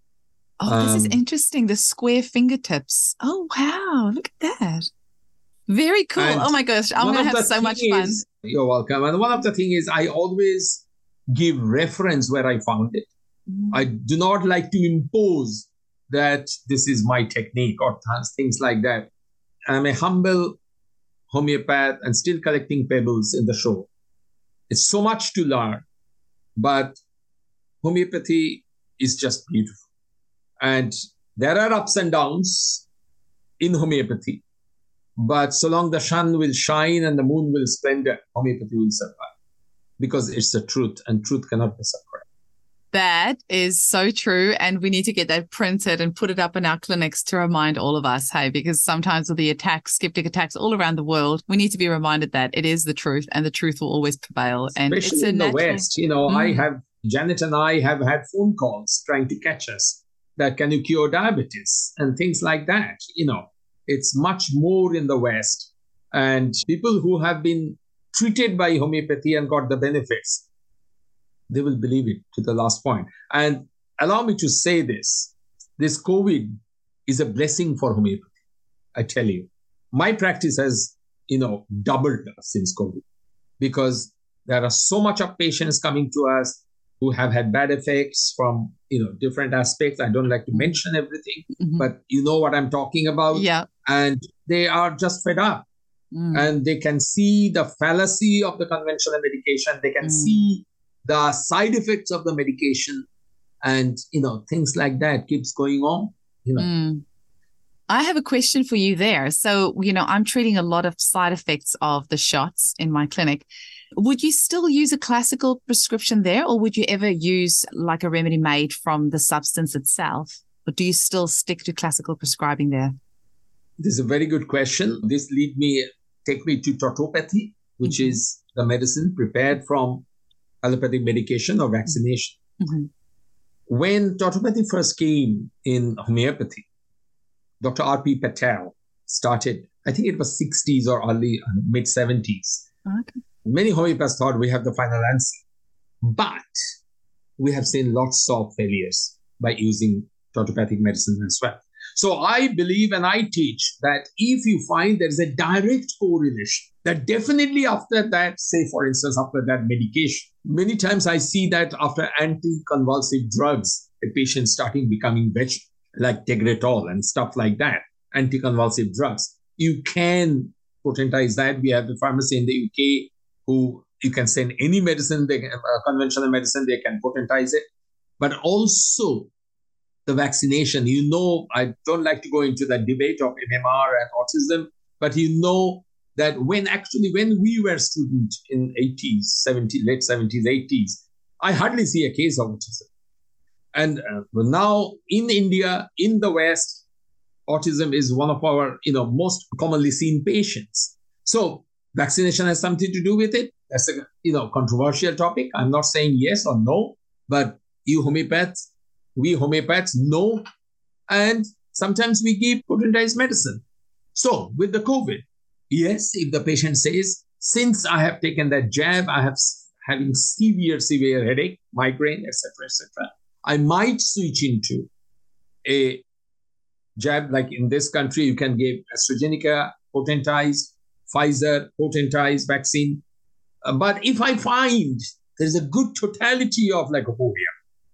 Oh, um, this is interesting. The square fingertips. Oh, wow. Look at that. Very cool. Oh, my gosh. I'm going to have so much fun.
Is, you're welcome. And one of the things is I always give reference where I found it. Mm. I do not like to impose that this is my technique or things like that. I'm a humble homeopath and still collecting pebbles in the show. It's so much to learn, but homeopathy is just beautiful. And there are ups and downs in homeopathy, but so long the sun will shine and the moon will splendor, homeopathy will survive because it's the truth, and truth cannot be suppressed.
That is so true. And we need to get that printed and put it up in our clinics to remind all of us, hey, because sometimes with the attacks, skeptic attacks all around the world, we need to be reminded that it is the truth and the truth will always prevail. And
especially
it's a
in
natural...
the West, you know, mm. I have, Janet and I have had phone calls trying to catch us that can you cure diabetes and things like that. You know, it's much more in the West. And people who have been treated by homeopathy and got the benefits, they will believe it to the last point. And allow me to say this, this COVID is a blessing for homeopathy. I tell you, my practice has, you know, doubled since COVID because there are so much of patients coming to us who have had bad effects from, you know, different aspects. I don't like to mention everything, mm-hmm. but you know what I'm talking about.
Yeah.
And they are just fed up mm. and they can see the fallacy of the conventional medication. They can mm. see the side effects of the medication and, you know, things like that keeps going on, you know.
Mm. I have a question for you there. So, you know, I'm treating a lot of side effects of the shots in my clinic. Would you still use a classical prescription there, or would you ever use like a remedy made from the substance itself? Or do you still stick to classical prescribing there?
This is a very good question. This lead me, take me to tautopathy, which mm-hmm. is the medicine prepared from allopathic medication or vaccination. Mm-hmm. When tautopathy first came in homeopathy, Doctor R P Patel started, I think it was sixties or early, uh, mid seventies. Okay. Many homeopaths thought we have the final answer. But we have seen lots of failures by using autopathic medicine as well. So I believe and I teach that if you find there is a direct correlation, that definitely after that, say for instance, after that medication, many times I see that after anticonvulsive drugs, a patient starting becoming better, like Tegretol and stuff like that, anticonvulsive drugs. You can potentize that. We have a pharmacy in the U K who you can send any medicine, they, uh, conventional medicine, they can potentize it. But also the vaccination, you know, I don't like to go into that debate of M M R and autism, but you know that when actually, when we were students in eighties, seventies, late seventies, eighties, I hardly see a case of autism. And uh, now in India, in the West, autism is one of our, you know, most commonly seen patients. So vaccination has something to do with it. That's a, you know, controversial topic. I'm not saying yes or no, but you homeopaths, we homeopaths know, and sometimes we give potentized medicine. So with the COVID, yes, if the patient says, since I have taken that jab, I have having severe, severe headache, migraine, et cetera, et cetera, I might switch into a jab. Like in this country, you can give AstraZeneca, potentized, Pfizer, potentized vaccine. Uh, but if I find there's a good totality of lycopodium,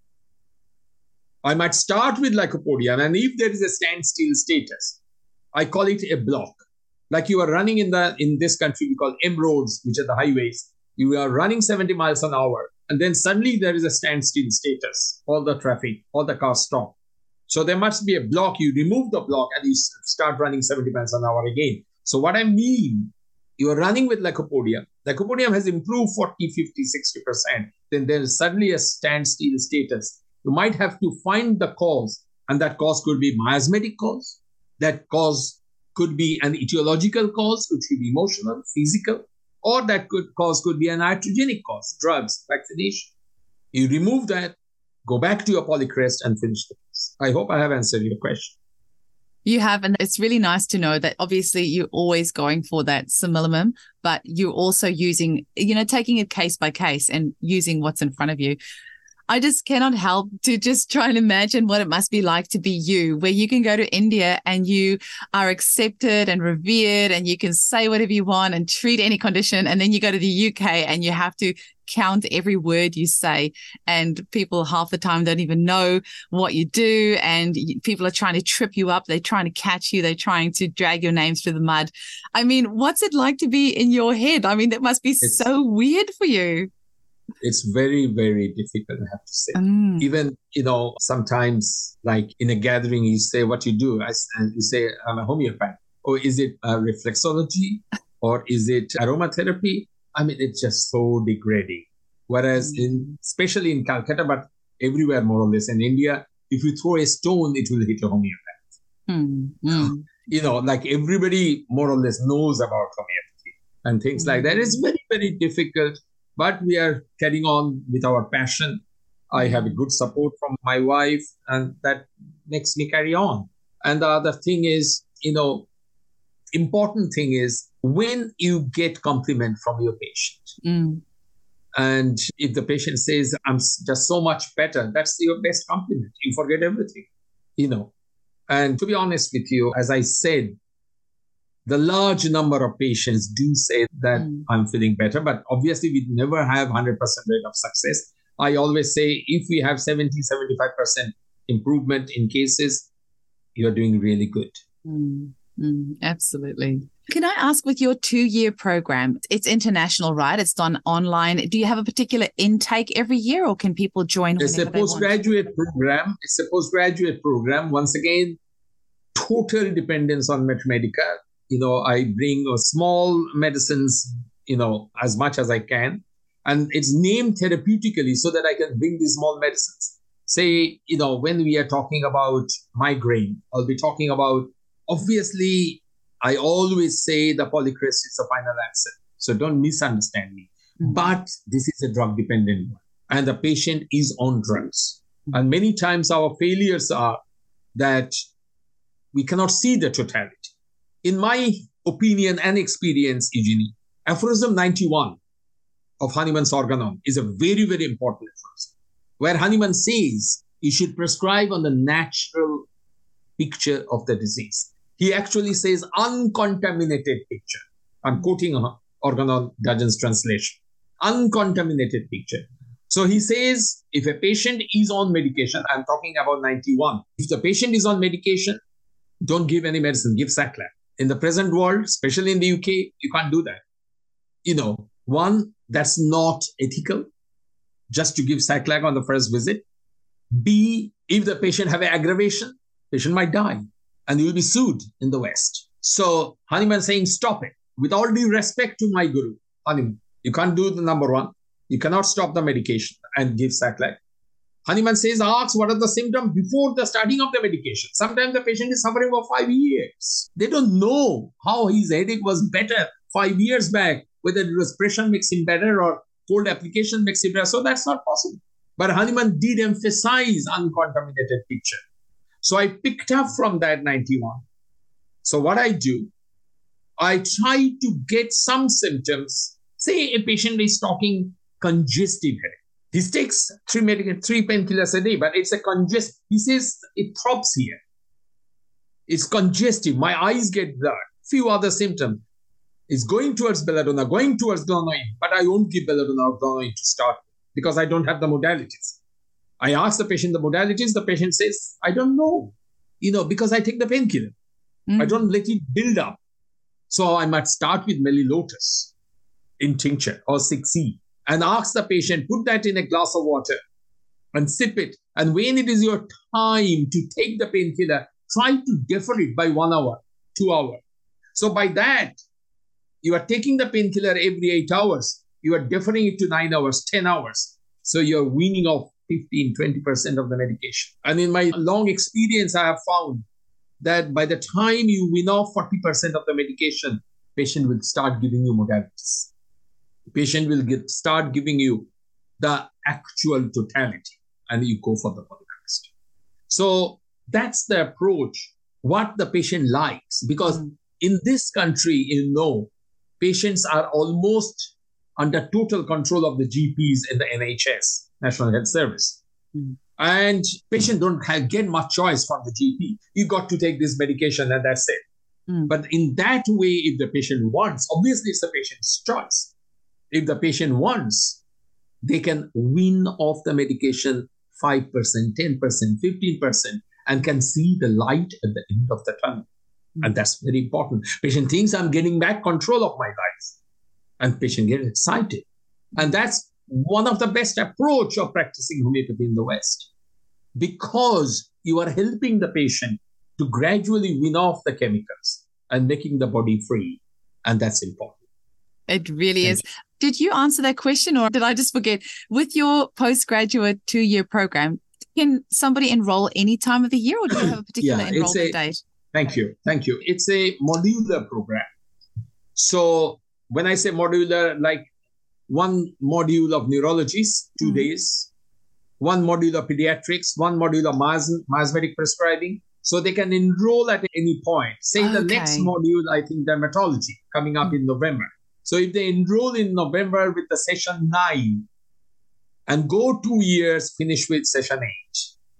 I might start with lycopodium. And if there is a standstill status, I call it a block. Like you are running in the in this country, we call M roads, which are the highways. You are running seventy miles an hour. And then suddenly there is a standstill status. All the traffic, all the cars stop. So there must be a block. You remove the block and you start running seventy miles an hour again. So what I mean, you are running with lycopodium. Lycopodium has improved forty, fifty, sixty percent. Then there is suddenly a standstill status. You might have to find the cause. And that cause could be miasmatic cause. That cause could be an etiological cause, which could be emotional, physical. Or that could cause could be an iatrogenic cause, drugs, vaccination. You remove that, go back to your Polycrest and finish the case. I hope I have answered your question.
You have, and it's really nice to know that obviously you're always going for that similimum, but you're also using, you know, taking it case by case and using what's in front of you. I just cannot help to just try and imagine what it must be like to be you, where you can go to India and you are accepted and revered and you can say whatever you want and treat any condition. And then you go to the U K and you have to count every word you say. And people half the time don't even know what you do. And people are trying to trip you up. They're trying to catch you. They're trying to drag your name through the mud. I mean, what's it like to be in your head? I mean, that must be it's- so weird for you.
It's very, very difficult, I have to say. Mm. Even, you know, sometimes like in a gathering, you say what you do. I, and you say, I'm a homeopath. Or is it uh, reflexology? Or is it aromatherapy? I mean, it's just so degrading. Whereas mm. in, especially in Calcutta, but everywhere more or less in India, if you throw a stone, it will hit a homeopath. Mm. Mm. You know, like everybody more or less knows about homeopathy and things mm. like that. It's very, very difficult. But we are carrying on with our passion. I have a good support from my wife, and that makes me carry on. And the other thing is, you know, important thing is when you get compliment from your patient. Mm. And if the patient says, I'm just so much better, that's your best compliment. You forget everything, you know. And to be honest with you, as I said, the large number of patients do say that mm. I'm feeling better, but obviously we never have one hundred percent rate of success. I always say if we have seventy, seventy-five percent improvement in cases, you're doing really good.
Mm. Mm. Absolutely. Can I ask, with your two-year program, it's international, right? It's done online. Do you have a particular intake every year, or can people join
It's
whenever
a postgraduate program. It's a postgraduate program. Once again, total dependence on Mathematica. You know, I bring uh, small medicines, you know, as much as I can. And it's named therapeutically so that I can bring these small medicines. Say, you know, when we are talking about migraine, I'll be talking about, obviously, I always say the Polycrest is the final answer. So don't misunderstand me. Mm-hmm. But this is a drug-dependent one. And the patient is on drugs. Mm-hmm. And many times our failures are that we cannot see the totality. In my opinion and experience, Eugenie, aphorism ninety-one of Hahnemann's Organon is a very, very important reference, where Hahnemann says you should prescribe on the natural picture of the disease. He actually says uncontaminated picture. I'm quoting Organon Gudgeon's translation. Uncontaminated picture. So he says, if a patient is on medication, I'm talking about ninety-one. If the patient is on medication, don't give any medicine, give Saclab. In the present world, especially in the U K, you can't do that. You know, one, that's not ethical, just to give Saclab on the first visit. B, if the patient have an aggravation, patient might die and you will be sued in the West. So Hahnemann saying, stop it. With all due respect to my guru, Hahnemann, you can't do the number one. You cannot stop the medication and give Saclab. Hahnemann says, ask what are the symptoms before the starting of the medication. Sometimes the patient is suffering for five years. They don't know how his headache was better five years back, whether it was pressure makes him better or cold application makes him better. So that's not possible. But Hahnemann did emphasize uncontaminated picture. So I picked up from that ninety-one. So what I do, I try to get some symptoms. Say a patient is talking congestive headache. He takes three medic- three painkillers a day, but it's a congest. He says it throbs here. It's congestive. My eyes get blurred. Few other symptoms. It's going towards belladonna, going towards Glonoid, but I won't give belladonna or Glonoid to start with because I don't have the modalities. I ask the patient the modalities. The patient says, I don't know, you know, because I take the painkiller. Mm. I don't let it build up. So I might start with Melilotus in tincture or six E and ask the patient, put that in a glass of water and sip it. And when it is your time to take the painkiller, try to defer it by one hour, two hours. So by that, you are taking the painkiller every eight hours. You are deferring it to nine hours, ten hours. So you're weaning off fifteen, twenty percent of the medication. And in my long experience, I have found that by the time you wean off forty percent of the medication, patient will start giving you modalities. Patient will get, start giving you the actual totality and you go for the podcast. So that's the approach, what the patient likes. Because mm. in this country, you know, patients are almost under total control of the G Ps in the N H S, National Health Service. Mm. And patients don't have, get much choice from the G P. You got to take this medication and that's it. Mm. But in that way, if the patient wants, obviously it's the patient's choice. If the patient wants, they can wean off the medication five percent, ten percent, fifteen percent and can see the light at the end of the tunnel. Mm. And that's very important. Patient thinks I'm getting back control of my life. And patient gets excited. And that's one of the best approach of practicing homeopathy in the West. Because you are helping the patient to gradually wean off the chemicals and making the body free. And that's important.
It really
Thank
is.
you.
Did you answer that question or did I just forget? With your postgraduate two-year program, can somebody enroll any time of the year or do you have a particular
yeah,
enrollment
a,
date?
Thank you. Thank you. It's a modular program. So when I say modular, like one module of neurology, two mm-hmm. days, one module of pediatrics, one module of miasm- miasmatic prescribing. So they can enroll at any point. Say okay. the next module, I think dermatology coming up mm-hmm. in November. So if they enroll in November with the session nine and go two years, finish with session eight.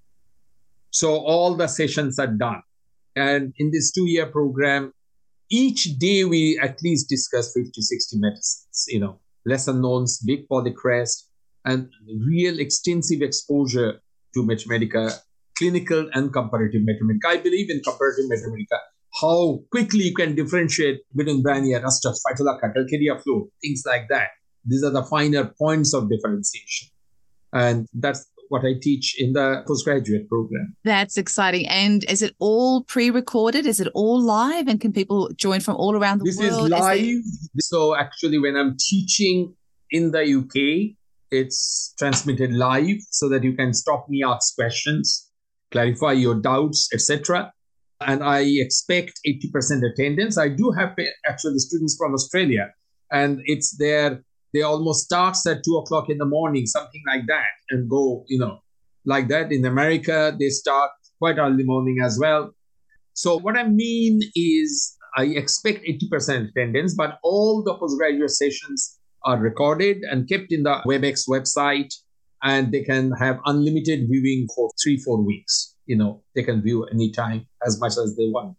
So all the sessions are done. And in this two-year program, each day we at least discuss fifty, sixty medicines, you know, lesser knowns, big polycrest, and real extensive exposure to Mathematica, clinical and comparative Mathematica. I believe in comparative Mathematica. How quickly you can differentiate between Brania, Rastus, Phytolacca, Calcaria flow, things like that. These are the finer points of differentiation. And that's what I teach in the postgraduate program.
That's exciting. And is it all pre-recorded? Is it all live? And can people join from all around the
this
world?
This is live.
Is there...
So actually, when I'm teaching in the U K, it's transmitted live so that you can stop me, ask questions, clarify your doubts, et cetera. And I expect eighty percent attendance. I do have actually students from Australia, and it's there. They almost starts at two o'clock in the morning, something like that, and go, you know, like that. In America, they start quite early morning as well. So what I mean is I expect eighty percent attendance, but all the postgraduate sessions are recorded and kept in the WebEx website, and they can have unlimited viewing for three, four weeks. You know, they can view anytime as much as they want.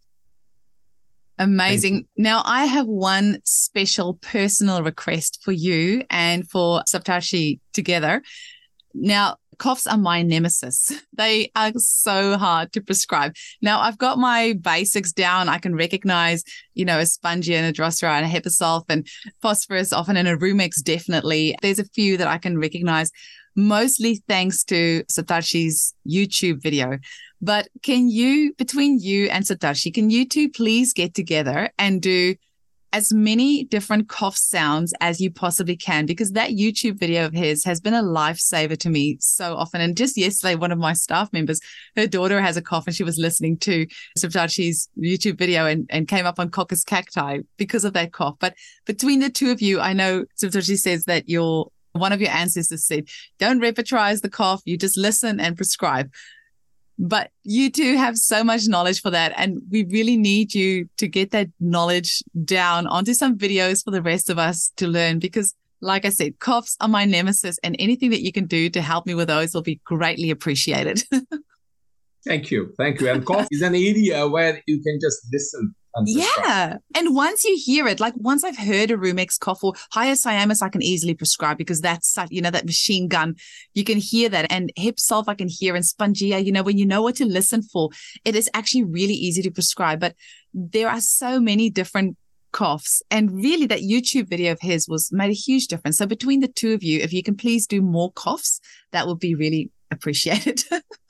Amazing. Now, I have one special personal request for you and for Saptarshi together. Now, coughs are my nemesis. They are so hard to prescribe. Now, I've got my basics down. I can recognize, you know, a Spongia and a Drosera and a Hepasulf and phosphorus often, and a Rumex definitely. There's a few that I can recognize, mostly thanks to Saptarshi's YouTube video. But can you, between you and Saptarshi, can you two please get together and do as many different cough sounds as you possibly can? Because that YouTube video of his has been a lifesaver to me so often. And just yesterday, one of my staff members, her daughter has a cough and she was listening to Saptarshi's YouTube video and, and came up on Coccus cacti because of that cough. But between the two of you, I know Saptarshi says that your one of your ancestors said, don't repertorize the cough, you just listen and prescribe. But you two have so much knowledge for that. And we really need you to get that knowledge down onto some videos for the rest of us to learn. Because like I said, coughs are my nemesis, and anything that you can do to help me with those will be greatly appreciated.
Thank you. Thank you. And cough is an area where you can just listen. And
yeah. And once you hear it, like once I've heard a Rumex cough or Hyoscyamus, I can easily prescribe because that's such, you know, that machine gun, you can hear that. And Hepasulf I can hear, and Spongia, you know, when you know what to listen for, it is actually really easy to prescribe. But there are so many different coughs, and really that YouTube video of his was made a huge difference. So between the two of you, if you can please do more coughs, that would be really appreciated.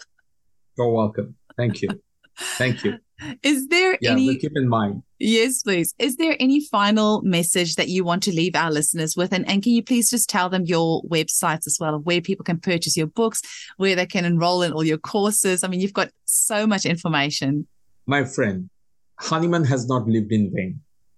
You're welcome. Thank you. Thank you.
Is there
yeah,
any...
we'll keep in mind.
Yes, please. Is there any final message that you want to leave our listeners with? And, and can you please just tell them your websites as well, where people can purchase your books, where they can enroll in all your courses? I mean, you've got so much information.
My friend, Hahnemann has not lived in vain.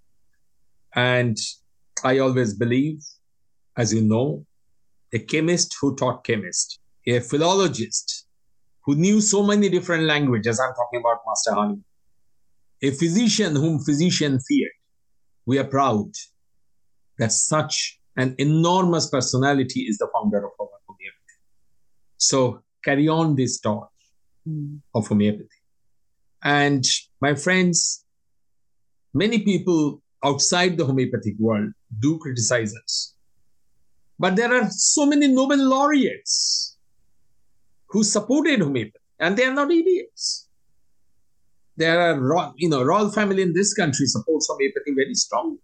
And I always believe, as you know, a chemist who taught chemist, a philologist who knew so many different languages. I'm talking about Master Hahnemann. A physician whom physicians feared. We are proud that such an enormous personality is the founder of our homeopathy. So carry on this torch mm. of homeopathy. And my friends, many people outside the homeopathic world do criticize us. But there are so many Nobel laureates who supported homeopathy, and they are not idiots. There are, you know, royal family in this country supports homeopathy very strongly.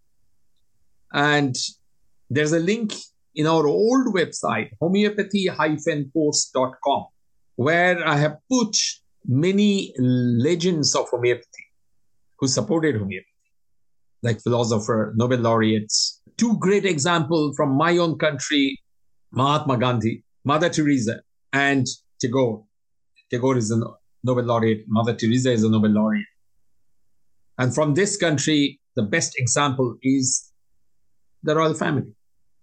And there's a link in our old website, homeopathy dash course dot com, where I have put many legends of homeopathy who supported homeopathy, like philosopher, Nobel laureates. Two great examples from my own country, Mahatma Gandhi, Mother Teresa, and Tagore. Tagore is a Nobel laureate. Mother Teresa is a Nobel laureate. And from this country, the best example is the royal family.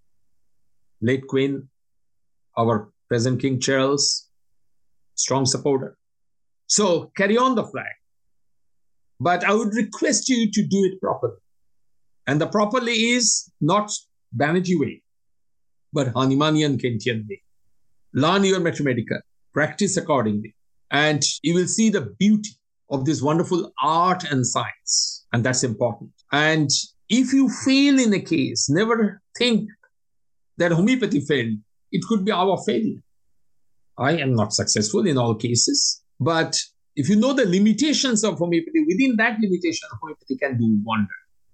Late Queen, our present King Charles, strong supporter. So carry on the flag. But I would request you to do it properly. And the properly is not Banerjee way, but Hahnemannian Kentian way. Learn your Mathematica, practice accordingly. And you will see the beauty of this wonderful art and science. And that's important. And if you fail in a case, never think that homeopathy failed. It could be our failure. I am not successful in all cases. But if you know the limitations of homeopathy, within that limitation, homeopathy can do wonder.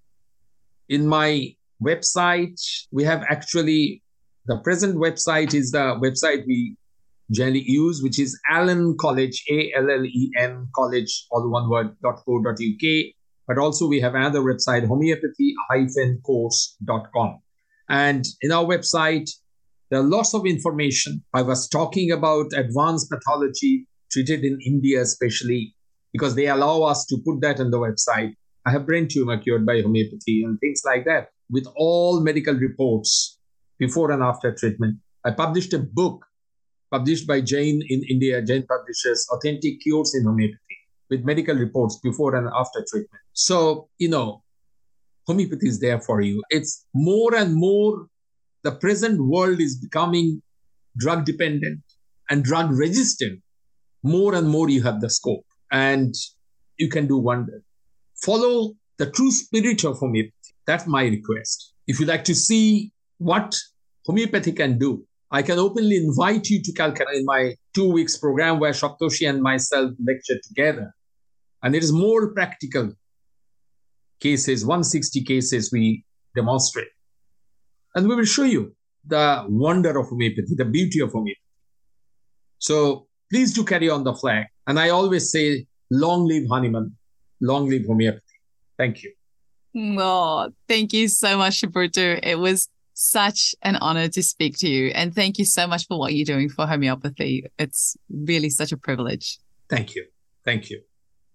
In my website, we have actually, the present website is the website we generally use, which is Allen College, A L L E N College, all one word, .co dot U K. But also we have another website, homeopathy dash course dot com. And in our website, there are lots of information. I was talking about advanced pathology treated in India, especially because they allow us to put that on the website. I have brain tumor cured by homeopathy and things like that, with all medical reports before and after treatment. I published a book published by Jain in India. Jain publishes Authentic Cures in Homeopathy with medical reports before and after treatment. So, you know, homeopathy is there for you. It's more and more the present world is becoming drug dependent and drug resistant, more and more you have the scope and you can do wonders. Follow the true spirit of homeopathy. That's my request. If you like to see what homeopathy can do, I can openly invite you to Calcutta in my two weeks program where Shaptoshi and myself lecture together. And it is more practical cases, one hundred sixty cases we demonstrate. And we will show you the wonder of homeopathy, the beauty of homeopathy. So please do carry on the flag. And I always say, long live Hahnemann, long live homeopathy. Thank you.
Oh, thank you so much, Subroto. It was such an honor to speak to you. And thank you so much for what you're doing for homeopathy. It's really such a privilege.
Thank you. Thank you.